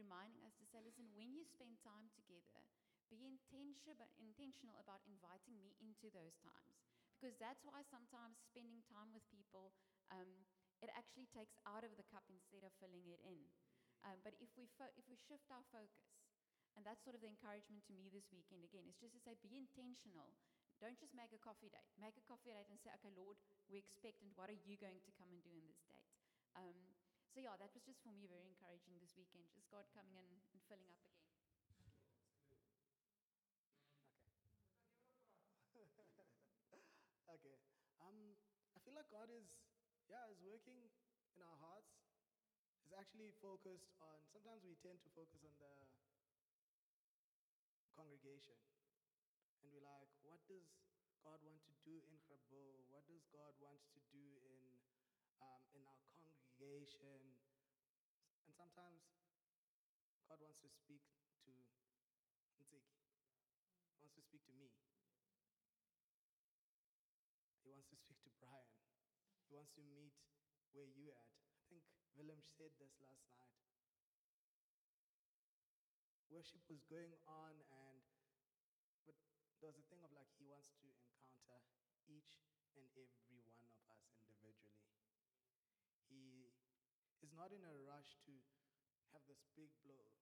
reminding us to say, listen, when you spend time together, be intentional about inviting me into those times. Because that's why sometimes spending time with people, it actually takes out of the cup instead of filling it in. But if we shift our focus, and that's sort of the encouragement to me this weekend again, is just to say, be intentional. Don't just make a coffee date. Make a coffee date and say, okay, Lord, we expect, and what are you going to come and do in this date? So yeah, that was just for me very encouraging this weekend, just God coming in and filling up again. Okay. I feel like God is working in our hearts. He's actually focused on, sometimes we tend to focus on the congregation. And we're like, what does God want to do in Grabo? What does God want to do in our congregation? And sometimes God wants to speak to Ntsiki. He wants to speak to me. He wants to speak to Brian. He wants to meet where you're at. I think Willem said this last night. Worship was going on, but there was a thing of like he wants to encounter each and every one of us individually. He is not in a rush to have this big blow.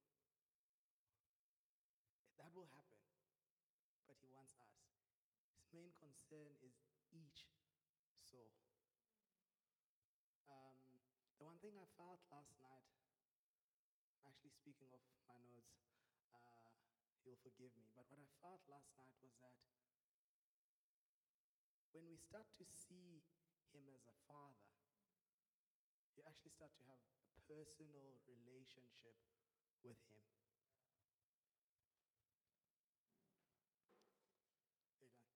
That will happen, but he wants us. His main concern is each soul. The one thing I felt last night, actually speaking of my notes, you'll forgive me, but what I felt last night was that when we start to see him as a father, you actually start to have a personal relationship with him. There you go.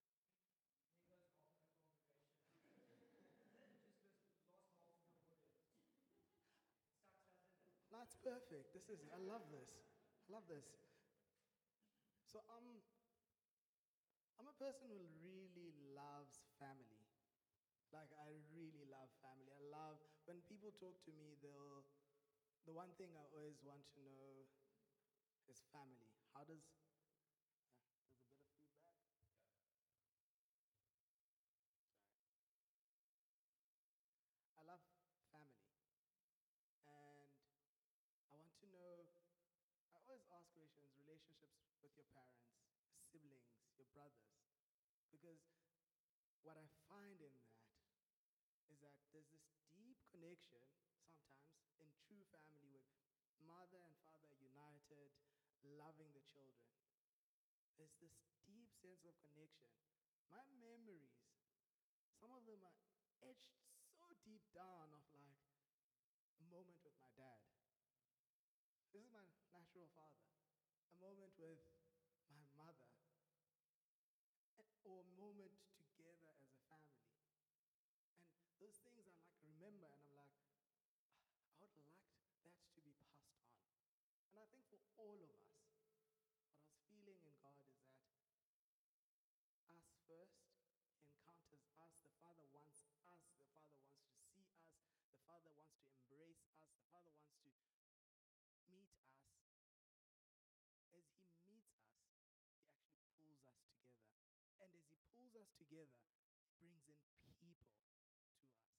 No, it's perfect. I love this. I love this. So I'm a person who really loves family. Like, I really love family. I love, when people talk to me, the one thing I always want to know is family. There's a bit of feedback? Sorry. I love family. And I want to know, I always ask questions, relationships with your parents, siblings, your brothers. Because what I find in that is that there's this deep connection, sometimes, in true family with mother and father united, loving the children. There's this deep sense of connection. My memories, some of them are etched so deep down of like a moment with my dad. This is my natural father. A moment with my mother. Or a moment together as a family. And those things I like remember, and I'm like, I would like that to be passed on. And I think for all of us, what I was feeling in God is that us first encounters us. The Father wants us. The Father wants to see us. The Father wants to embrace us. The Father wants to meet us. As he meets us, he actually pulls us together. And as he pulls us together, he brings in people to us.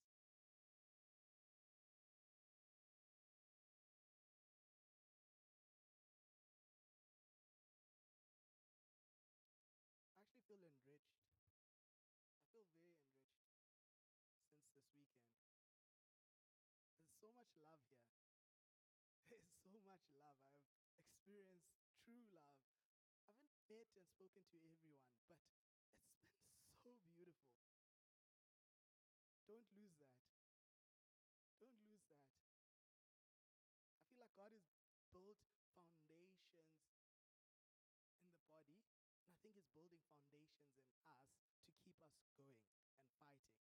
I actually feel enriched. I feel very enriched since this weekend. There's so much love here. There's so much love. I've experienced true love. I haven't met and spoken to everyone, but it's been so beautiful. Don't lose that. Don't lose that. I feel like God has built foundations in the body, and I think He's building foundations in us to keep us going and fighting.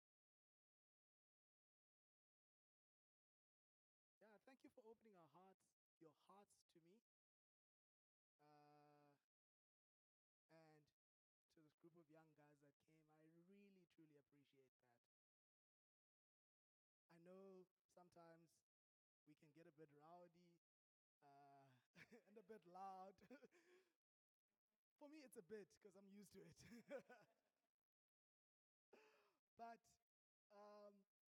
Yeah, thank you for opening your hearts to me, and to this group of young guys that came. I really, truly appreciate that. I know sometimes we can get a bit rowdy, a bit loud. For me, it's a bit because I'm used to it. But um,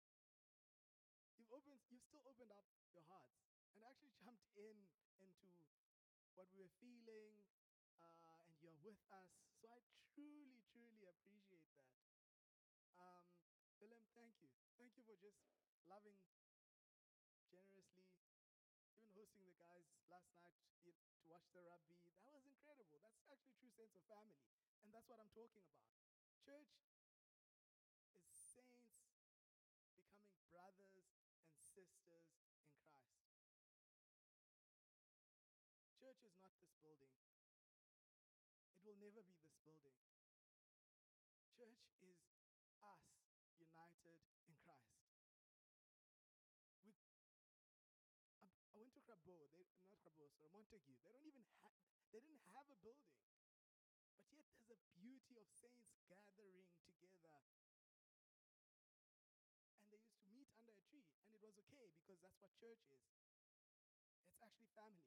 you've still opened up your hearts and actually jumped into what we were feeling, and you're with us. So I truly, truly appreciate that. Willem, thank you. Thank you for just loving generously, even hosting the guys last night to watch the rugby. That was incredible. That's actually a true sense of family. And that's what I'm talking about. Church is saints becoming brothers and sisters in Christ. Church is not this building. It will never be this building. Church is us united in Christ. I went to Grabo, not Grabo, sorry, Montague. They didn't have a building. But yet there's a beauty of saints gathering together. And they used to meet under a tree. And it was okay because that's what church is. It's actually family.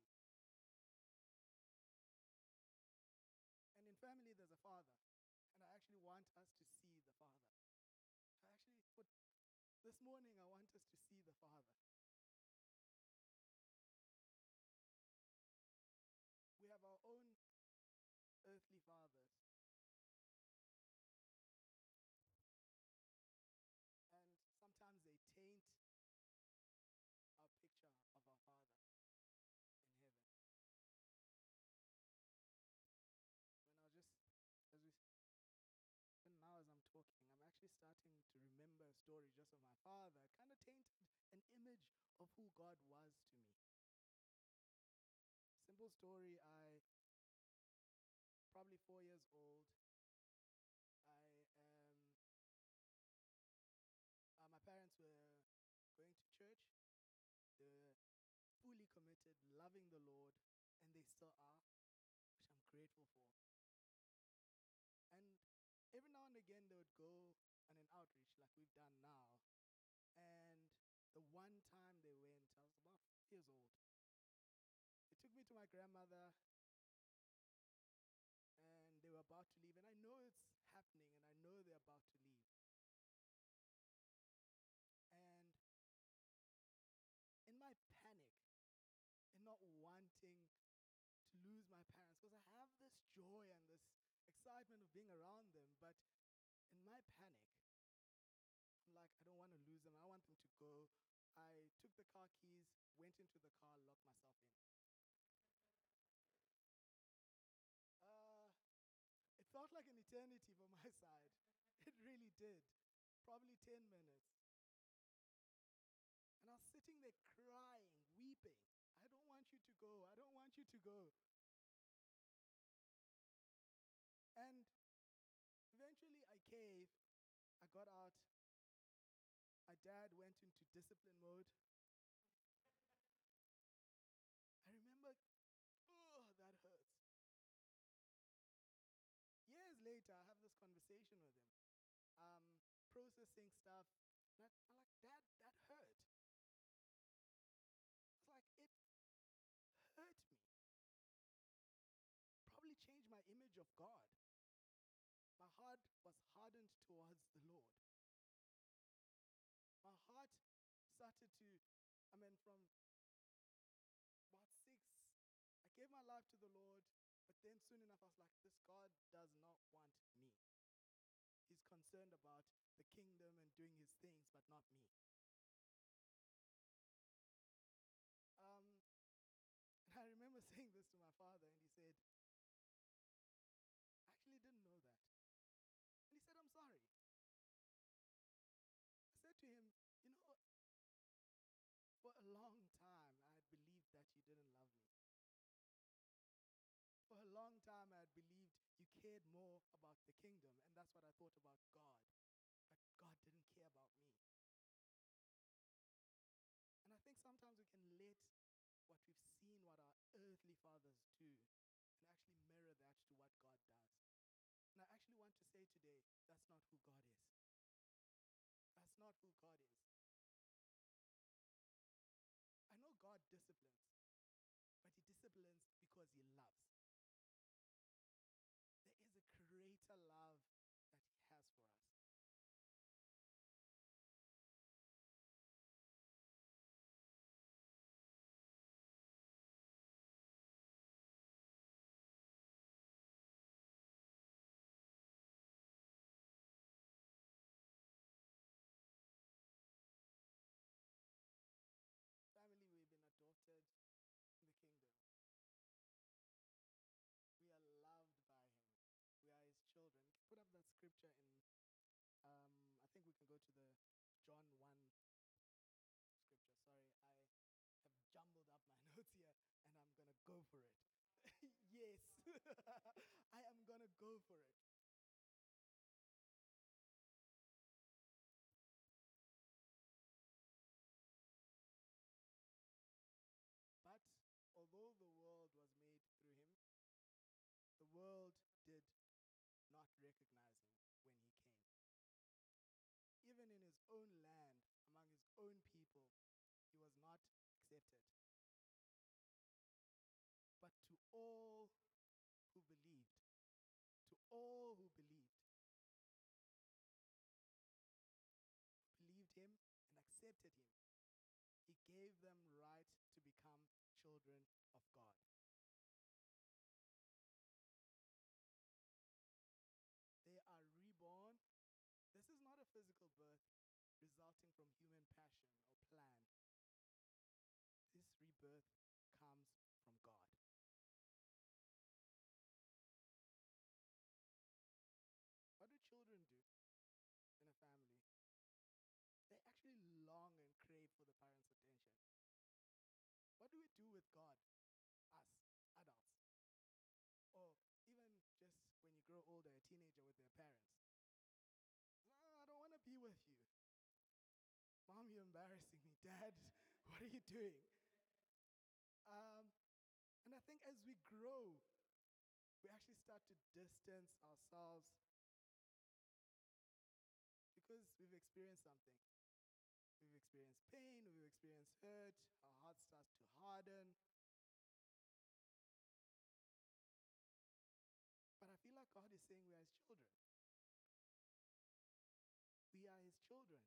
And in family, there's a father. And I actually want us to see the father. This morning, I want us to see the father. We have our own earthly fathers. And sometimes they taint our picture of our Father in heaven. Even now as I'm talking, I'm actually starting to remember a story just of my father. It kind of tainted an image of who God was to me. Simple story, probably 4 years old. My parents were going to church. They were fully committed, loving the Lord, and they still are, which I'm grateful for. And every now and again, they would go on an outreach like we've done now. And the one time they went, I was about 5 years old. They took me to my grandmother, and they were about to leave. And I know it's happening, and I know they're about to leave. And in my panic, in not wanting to lose my parents, because I have this joy and this excitement of being around them, but in my panic, I'm like, I don't want to lose them. I want them to go. I took the car keys, went into the car, locked myself in. It felt like an eternity for my side. It really did. Probably 10 minutes. And I was sitting there crying, weeping. I don't want you to go. I don't want you to go. And eventually I caved. I got out. My dad went into discipline mode. I remember, oh, that hurts. Years later, I have this conversation with him, processing stuff. And I'm like, Dad, that hurt. It's like, it hurt me. Probably changed my image of God. My heart was hardened towards the Lord. My heart started to, from about 6, I gave my life to the Lord, but then soon enough I was like, this God does not want me. He's concerned about the kingdom and doing his things, but not me. And I remember saying this to my father, and he said, I actually didn't know that. And he said, I'm sorry. I said to him, for a long time, I had believed that you didn't love me. For a long time, I had believed you cared more about the kingdom, and that's what I thought about God. But God didn't care about me. And I think sometimes we can let what we've seen, what our earthly fathers do, and actually mirror that to what God does. And I actually want to say today, that's not who God is. That's not who God is. I know God disciplines, but he disciplines because go for it. Yes, I am going to go for it. But although the world was made through him, the world did not recognize him when he came. Even in his own land, among his own people, he was not accepted. But to all who believed, to all who believed him and accepted him, he gave them right to become children of God. They are reborn. This is not a physical birth resulting from human passion or plan. This rebirth comes from God. What do children do in a family? They actually long and crave for the parents' attention. What do we do with God, us, adults? Or even just when you grow older, a teenager with their parents. No, I don't want to be with you. Mom, you're embarrassing me. Dad, what are you doing? And I think as we grow, we actually start to distance ourselves because we've experienced something. We've experienced pain, we've experienced hurt, our heart starts to harden. But I feel like God is saying we are his children. We are his children.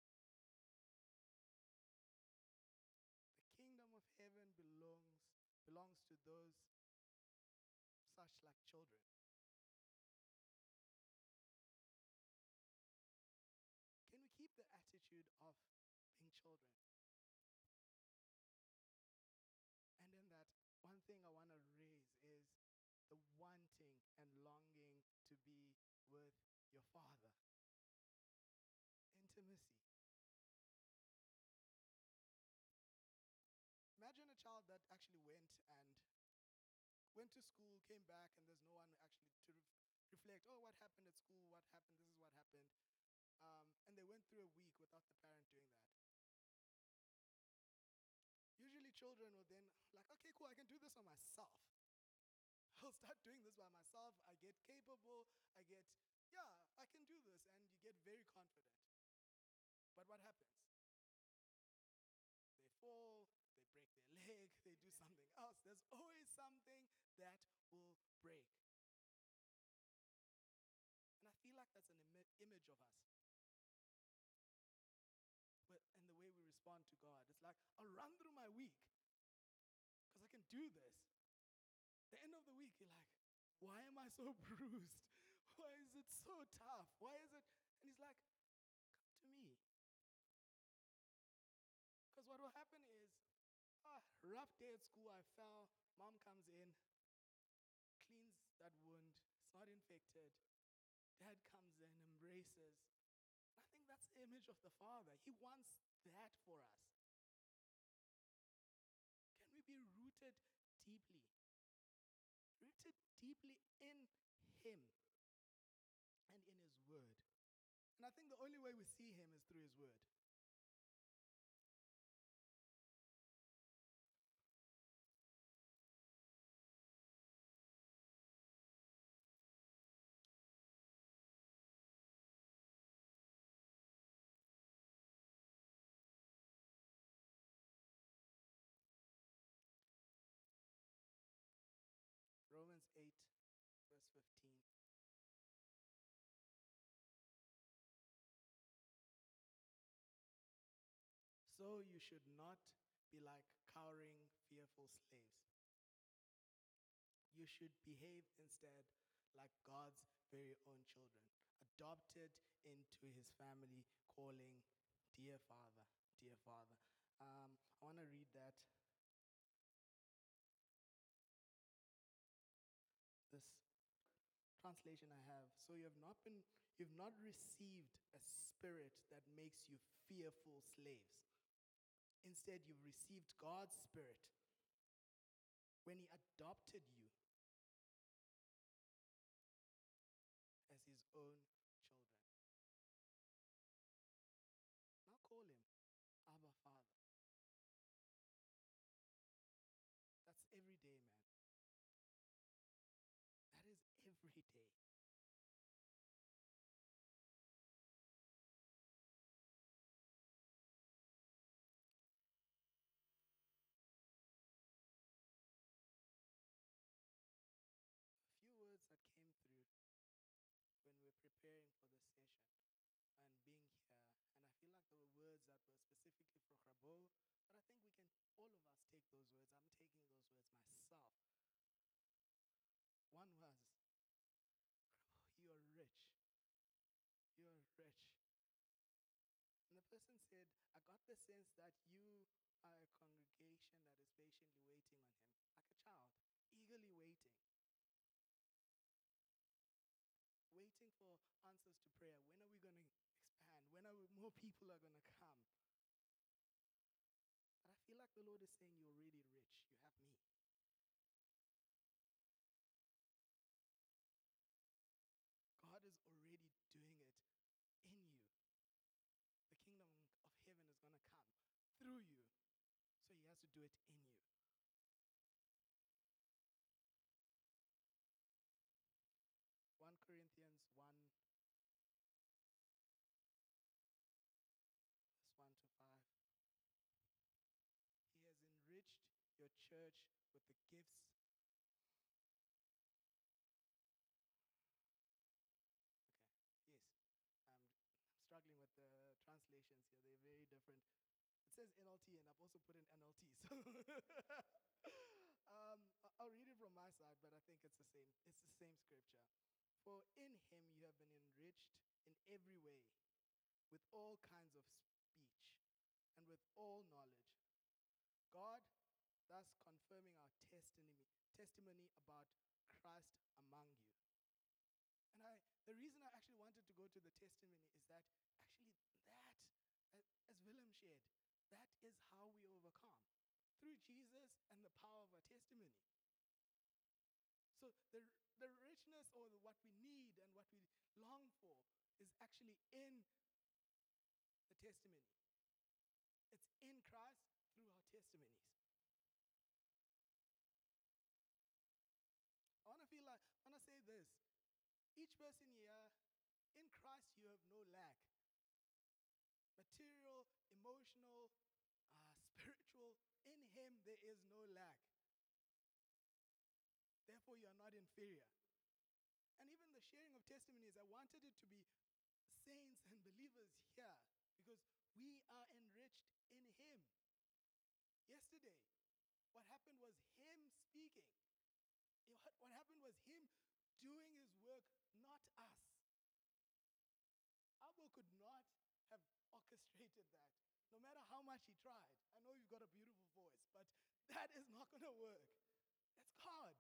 The kingdom of heaven belongs to those such like children. Can we keep the attitude of being children? And in that, one thing I want to raise is the wanting and longing to be with your Father. Intimacy. Imagine a child that actually went to school, came back, and there's no one actually to reflect, oh, what happened at school, what happened, this is what happened. And they went through a week without the parent doing that. Usually children will then, like, okay, cool, I can do this on myself. I'll start doing this by myself. I get capable. I can do this. And you get very confident. But what happens? They fall, they break their leg, they do something else. There's always something that will break. And I feel like that's an image of us. And the way we respond to God. It's like, I'll run through my week because I can do this. The end of the week, you're like, why am I so bruised? Why is it so tough? Why is it? And he's like, come to me. Because what will happen is, rough day at school, I fell. Mom comes in, cleans that wound. It's not infected. Dad comes in, embraces. I think that's the image of the Father. He wants that for us. Can we be rooted deeply? Rooted deeply in him and in his word. And I think the only way we see him is through his word. Romans 8, verse 15. So you should not be like cowering, fearful slaves. You should behave instead like God's very own children, adopted into his family, calling, dear Father, dear Father. I want to read that. This translation I have. So you've not received a spirit that makes you fearful slaves. Instead, you've received God's spirit, when he adopted you as his own children. Now call him Abba Father. That's every day, man. That is every day. A few words that came through when we were preparing for this session and being here, and I feel like there were words that were specifically for Grabo, but I think we can, all of us, take those words. I'm taking those words myself. One was, you're rich. You're rich. And the person said, I got the sense that you are a congregation that is patiently waiting on him, like a child, eagerly waiting. Waiting for answers to prayer. When are we going to expand? When are more people are going to come? But I feel like the Lord is saying, you're really rich. You have me. God is already doing it in you. The kingdom of heaven is going to come through you. So he has to do it in you. One Corinthians 1, verse 1 to 5. He has enriched your church with the gifts. Okay, yes. I'm struggling with the translations here. They're very different. It says NLT, and I've also put in NLT. So I'll read it from my side, but I think it's the same. It's the same scripture. For in him you have been enriched in every way, with all kinds of speech and with all knowledge. God thus confirming our testimony about Christ among you. And the reason I actually wanted to go to the testimony is that actually that, as Willem shared, that is how we overcome. Through Jesus and the power of our testimony. So the richness or what we need and what we long for is actually in the testimony. It's in Christ through our testimonies. I want to say this. Each person here, in Christ you have no lack. Material, emotional, spiritual, in him there is no lack. Therefore you are not inferior. And even the sharing of testimonies, I wanted it to be saints and believers here because we are enriched in him. Yesterday, what happened was him speaking. What happened was him doing his work, not us. Abba could not have orchestrated that, no matter how much he tried. I know you've got a beautiful voice, but that is not going to work. That's God.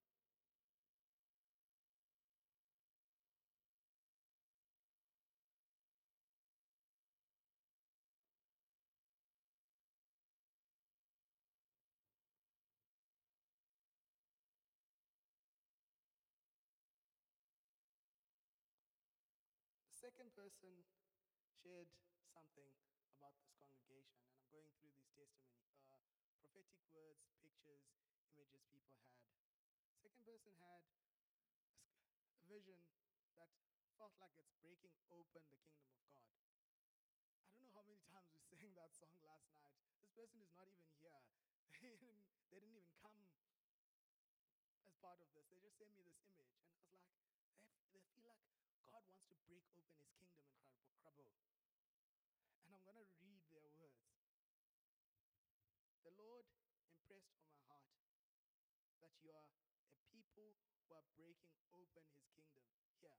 The second person shared something about this congregation, and I'm going through these testimony, prophetic words, pictures, images people had. Second person had a vision that felt like it's breaking open the kingdom of God. I don't know how many times we sang that song last night. This person is not even here. They didn't even come as part of this. They just sent me this image, and I was like, they feel like God wants to break open his kingdom in Grabo. And I'm going to read their words. The Lord impressed on my heart that you are a people who are breaking open his kingdom here.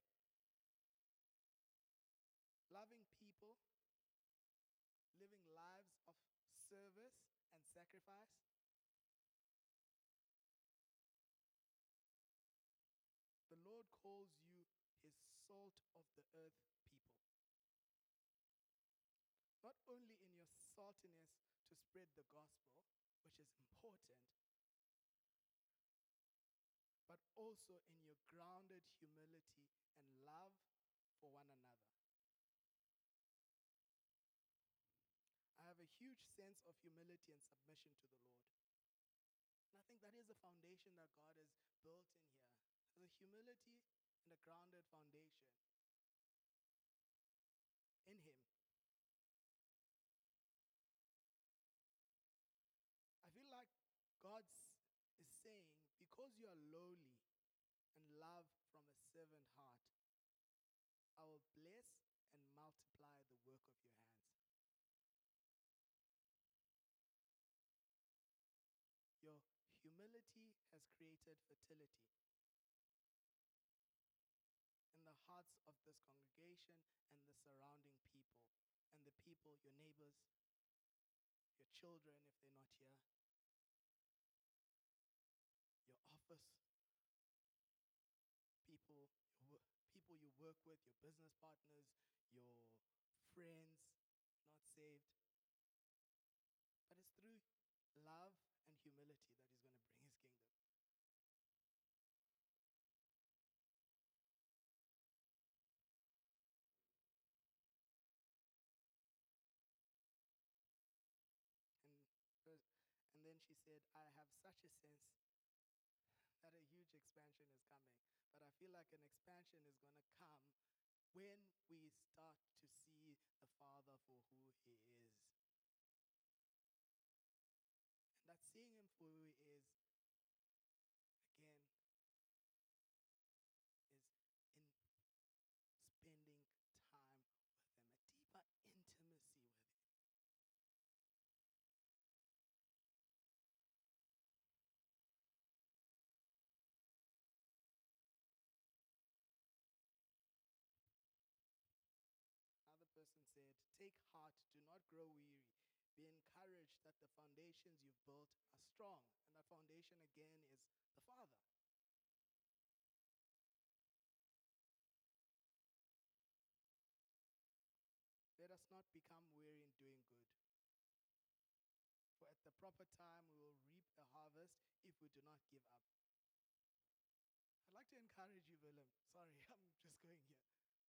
Loving people, living lives of service and sacrifice. The Lord calls you his salt of the earth people. Not only in your saltiness to spread the gospel, which is important, also in your grounded humility and love for one another. I have a huge sense of humility and submission to the Lord. And I think that is a foundation that God has built in here. There's a humility and a grounded foundation in Him. I feel like God is saying, because you are lowly and love from a servant heart, I will bless and multiply the work of your hands. Your humility has created fertility in the hearts of this congregation and the surrounding people, and the people, your neighbors, your children if they're not here, your office, people, people you work with, your business partners, your friends, not saved. But it's through love and humility that He's going to bring His kingdom. And then she said, I have such a sense that a huge expansion is coming. But I feel like an expansion is going to come when we start to see the Father for who He is. And that seeing Him for who He is, again, is in spending time with Him, a deeper intimacy with Him. Another person said, take heart, do not grow weary. Be encouraged that the foundations you've built are strong. And that foundation again is the Father. Let us not become weary in doing good. For at the proper time we will reap a harvest if we do not give up. I'd like to encourage you, Willem. Sorry, I'm just going here.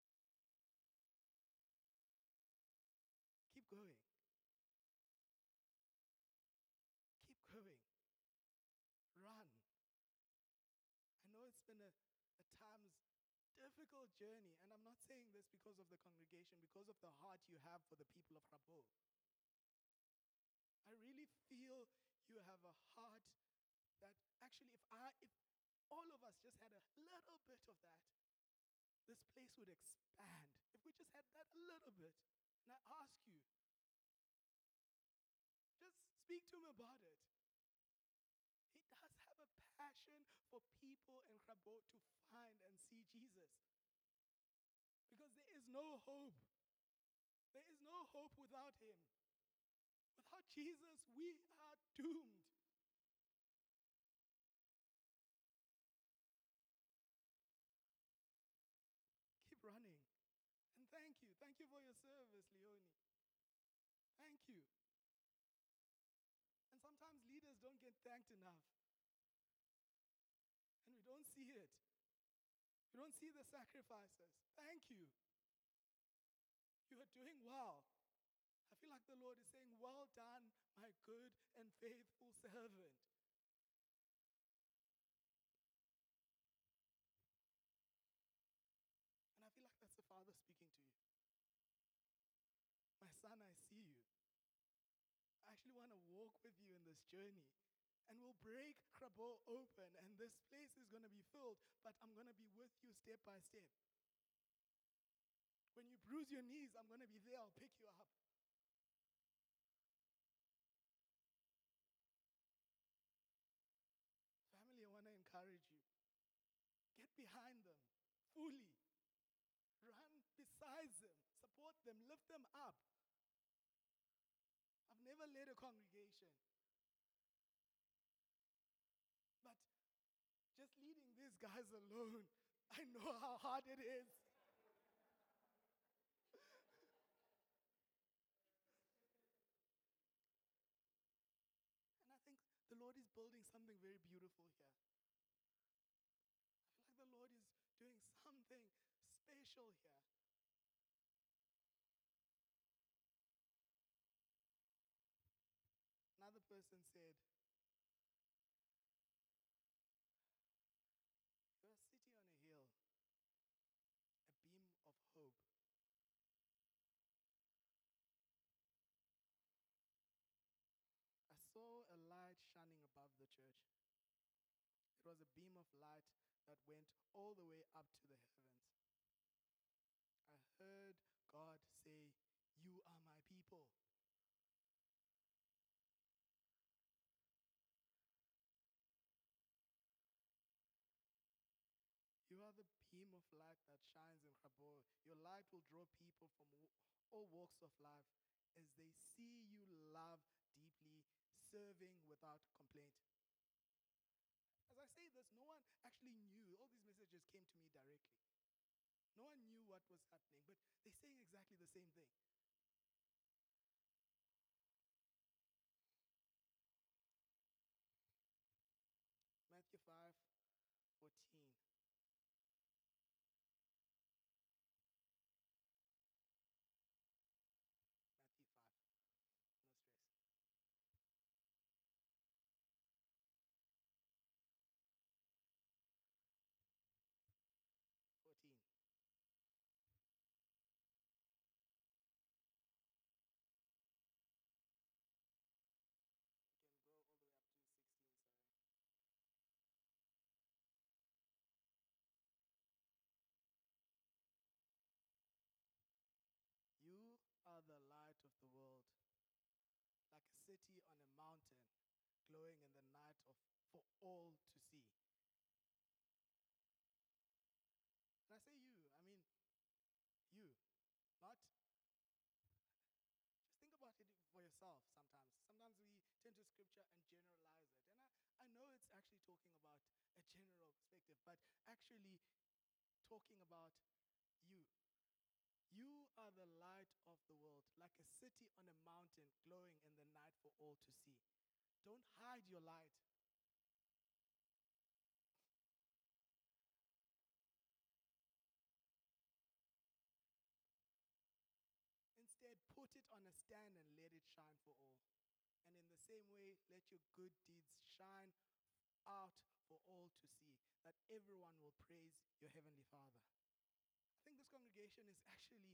Keep going. Keep going. Run. I know it's been a times difficult journey, and I'm not saying this because of the congregation, because of the heart you have for the people of Grabouw. I really feel you have a heart that actually, if all of us just had a little bit of that, this place would expand. If we just had that a little bit. And I ask you, just speak to him about it. He does have a passion for people in Grabouw to find and see Jesus. Because there is no hope. There is no hope without Him. Without Jesus, we are doomed. Keep running. And thank you. Thank you for your service, Leonie. Thank you. And sometimes leaders don't get thanked enough. And we don't see it. We don't see the sacrifices. Thank you. You are doing well. I feel like the Lord is saying, well done, my good and faithful servant. And I feel like that's the Father speaking to you. My son, I see you. I actually want to walk with you in this journey. And we'll break Grabouw open, and this place is going to be filled, but I'm going to be with you step by step. When you bruise your knees, I'm going to be there. I'll pick you up. Family, I want to encourage you. Get behind them fully. Run beside them. Support them. Lift them up. I've never led a congregation. But just leading these guys alone, I know how hard it is. And I think the Lord is building something very beautiful here. crucial here. Another person said, "You're a city on a hill, a beam of hope." I saw a light shining above the church. It was a beam of light that went all the way up to the heavens. I heard God say, "You are my people." You are the beam of light that shines in Gabor. Your light will draw people from all walks of life as they see you love deeply, serving without complaint. As I say this, no one actually knew. All these messages came to me directly. No one knew what was happening, but they're saying exactly the same thing. Matthew 5:14. Matthew 5. No stress. '14. You can go all the way up to 16:7. You are the light of the world, like a city on a mountain, glowing in the night for all to see. And I say you, I mean you, not. Just think about it for yourself sometimes. Sometimes we turn to scripture and generalize it. And I know it's actually talking about a general perspective, but actually talking about you. You are the light of the world, like a city on a mountain glowing in the night for all to see. Don't hide your light. Instead, put it on a stand and let it shine for all. And in the same way, let your good deeds shine out for all to see, that everyone will praise your Heavenly Father. I think this congregation is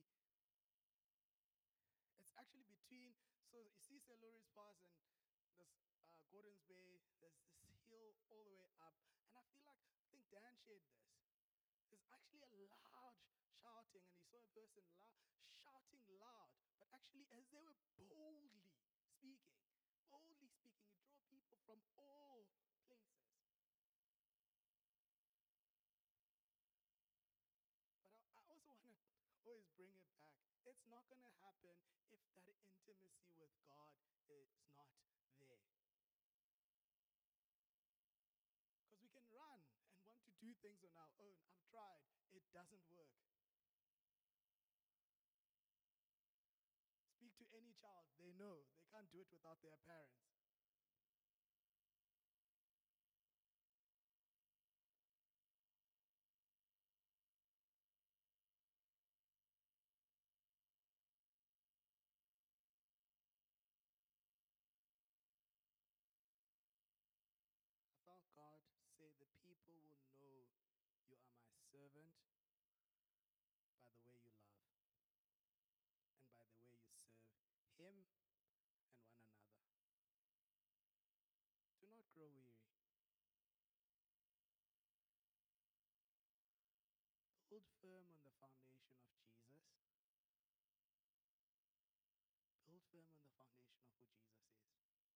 it's actually between, so you see St. Lawrence Pass and this Gordon's Bay, there's this hill all the way up. And I think Dan shared this. There's actually a loud shouting, and he saw a person shouting loud. But actually, as they were boldly speaking, it drew people from all places. But I also want to always bring it back. It's not going to happen if that intimacy with God is not there. Because we can run and want to do things on our own. I've tried. It doesn't work. Speak to any child. They know. They can't do it without their parents. I felt God say, "The people will know you are my servant by the way you love and by the way you serve Him and one another." Do not grow weary. Build firm on the foundation of Jesus. Build firm on the foundation of who Jesus is.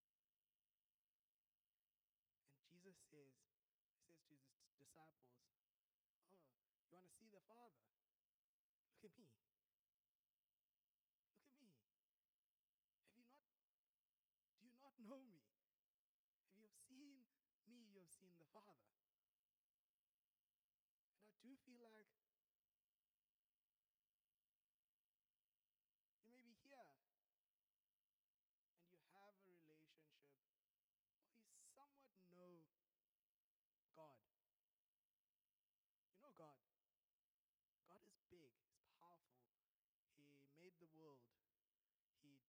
And Jesus says, He says to His disciples, "Oh, you want to see the Father? Look at me. Look at me. Do you not know me? If you have seen me, you have seen the Father." And I do feel like you may be here and you have a relationship or you somewhat know God. You know God. God is big.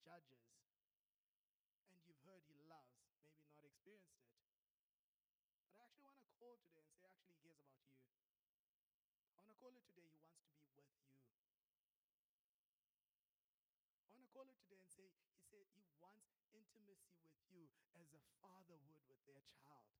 judges, and you've heard he loves, maybe not experienced it. But I actually want to call today and say, actually, he cares about you. I want to call it today, he wants to be with you. I want to call it today and say, he said he wants intimacy with you as a father would with their child.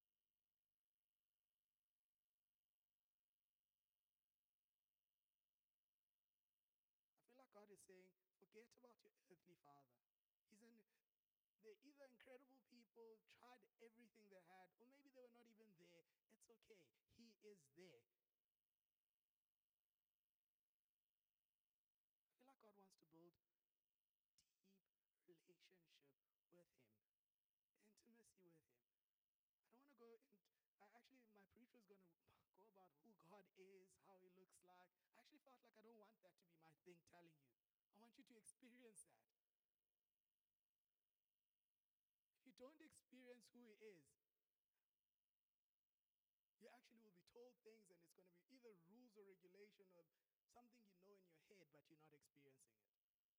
I feel like God is saying, forget about your earthly father. They're either incredible people, tried everything they had, or maybe they were not even there. It's okay. He is there. I feel like God wants to build deep relationship with him, intimacy with him. I don't want to go into, my preach was going to go about who God is, how he looks like. I actually felt like I don't want that to be my thing telling you. I want you to experience that. If you don't experience who he is, you actually will be told things and it's going to be either rules or regulation or something you know in your head, but you're not experiencing it.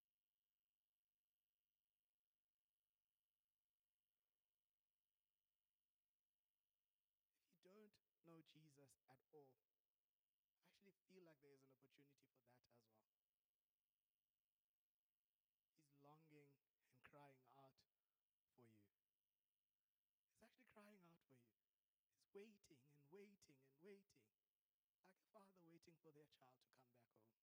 If you don't know Jesus at all, I actually feel like there is an opportunity for that as well. He's longing and crying out for you. He's actually crying out for you. He's waiting and waiting and waiting, like a father waiting for their child to come back home.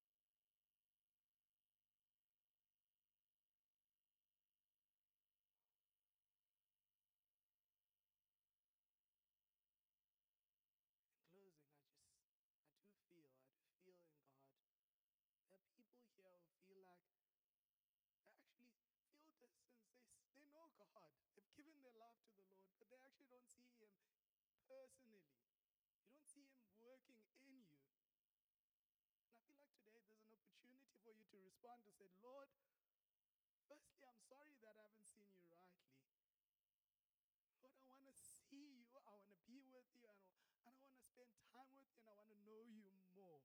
In closing, I do feel in God, there are people here who feel like they actually feel distance. They know God. They've given their life to the Lord, but they actually don't see him personally. You don't see him working in you. And I feel like today there's an opportunity for you to respond to say, Lord, firstly, I'm sorry that I haven't seen you rightly. Lord, I want to see you. I want to be with you. And I want to spend time with you. And I want to know you more.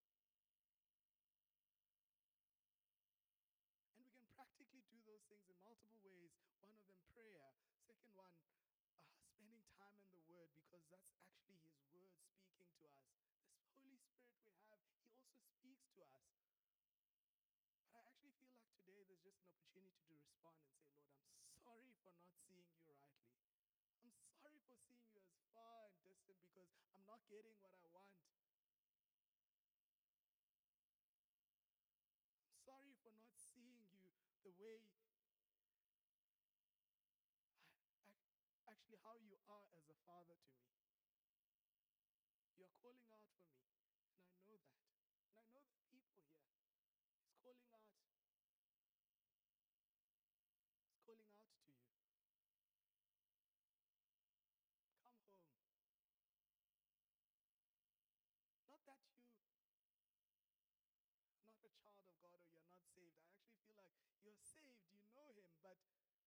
And we can practically do those things in multiple ways. One of them, prayer. Second one, spending time in the Word, because that's actually his Word speaking to us. This Holy Spirit we have, he also speaks to us. But I actually feel like today there's just an opportunity to respond and say, Lord, I'm sorry for not seeing you rightly. I'm sorry for seeing you as far and distant because I'm not getting what I want. I'm sorry for not seeing you the way, actually how you are as a father to me. You're calling out for me, and I know that. And I know the people here. He's calling out. He's calling out to you. Come home. Not that you are not a child of God or you're not saved. I actually feel like you're saved, you know him, but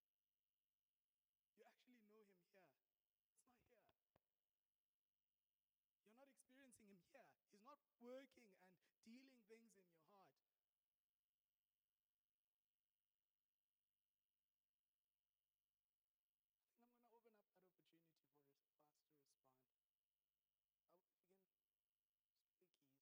you actually know him here. It's not here. You're not experiencing him here. He's not working and dealing things in your heart. I think I'm going to open up that opportunity for us to respond. We can switch the keys.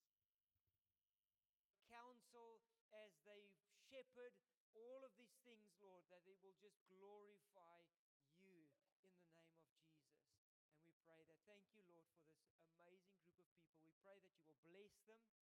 Counsel as they shepherd all of these things, Lord, that it will just glorify you in the name of Jesus. And we pray that. Thank you, Lord, for this amazing group of people. We pray that you will bless them.